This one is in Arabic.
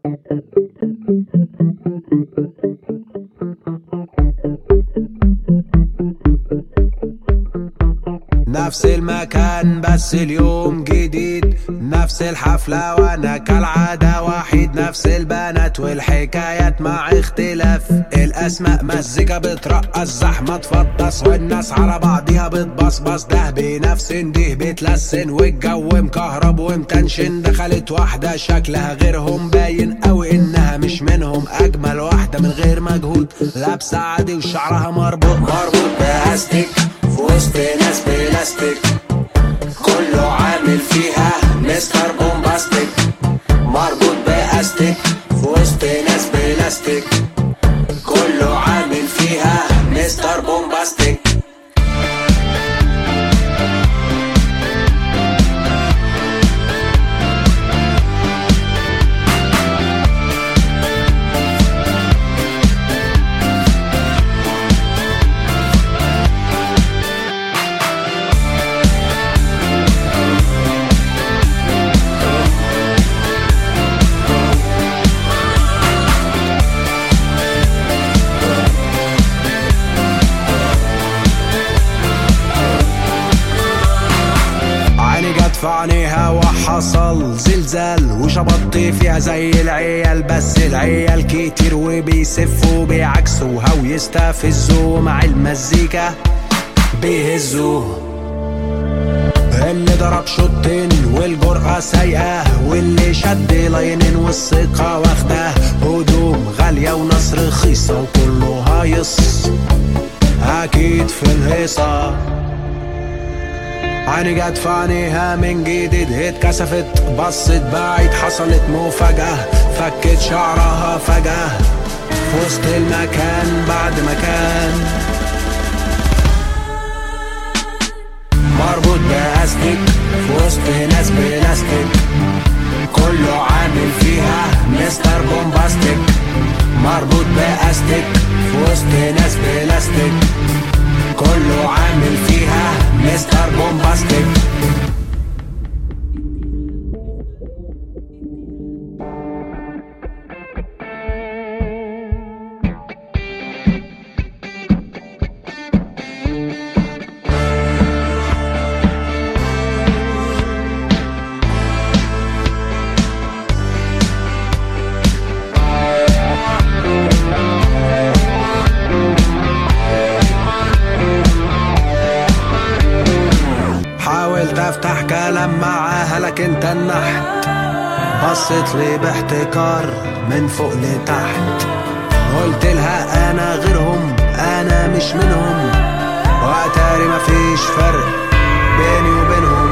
نفس المكان بس اليوم جديد، نفس الحفلة وانا كالعادة وحيد، نفس البنات والحكايات مع اختلاف الاسماء. مزيكا بترقص، زحمة تفطس والناس على بعضيها بتبصبص، ده بنفس ده بتلسن والجو مكهرب ومتنشن. دخلت واحدة شكلها غيرهم باين اوي انها مش منهم، اجمل واحدة من غير مجهود، لابسة عادي وشعرها مربوط باستيك في وسط ناس بلاستيك، كله عامل فيها مستر بومباستيك. مربوط باستيك في وسط ناس بلاستيك، كله عامل فيها مستر بومباستيك. في عينيها وحصل زلزال وشبطت فيها زي العيال، بس العيال كتير وبيسفوا بيعكسوها ويستفزوا مع المزيكا بيهزوا. اللي ضرب شوطين والجرأة سايقة، واللي شد لاينين والثقة واخده، هدوم غالية وناس رخيصة وكله هايص أكيد في الهيصة. عيني جت في عينيها من جديد، اتكسفت بصت بعيد، حصلت مفاجأة فكت شعرها فجأة في وسط المكان بعد مكان. مربوط باستيك في وسط ناس بلاستيك، كله عامل فيها مستر بومباستيك. مربوط باستيك في وسط ناس بلاستيك، كله عامل فيها مستر بومباستيك. حاولت افتح كلام معاها لكن تنحت، بصت لي باحتكار من فوق لتحت، قلت لها انا غيرهم انا مش منهم، واتاري مفيش فرق بيني وبينهم.